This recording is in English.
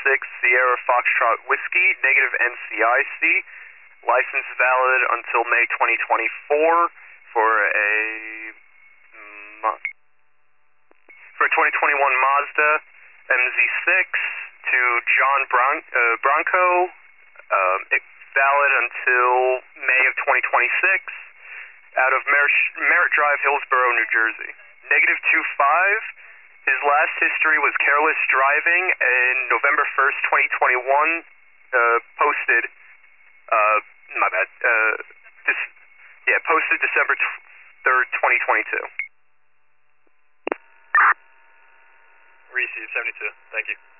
Sierra Foxtrot Whiskey, negative NCIC. License valid until May 2024 for a 2021 Mazda MZ6 to John Bronco, valid until May of 2026, out of Merritt Drive, Hillsborough, New Jersey. Negative 25. His last history was careless driving, and November 1st, 2021, posted, posted December 3rd, 2022. Received 72, thank you.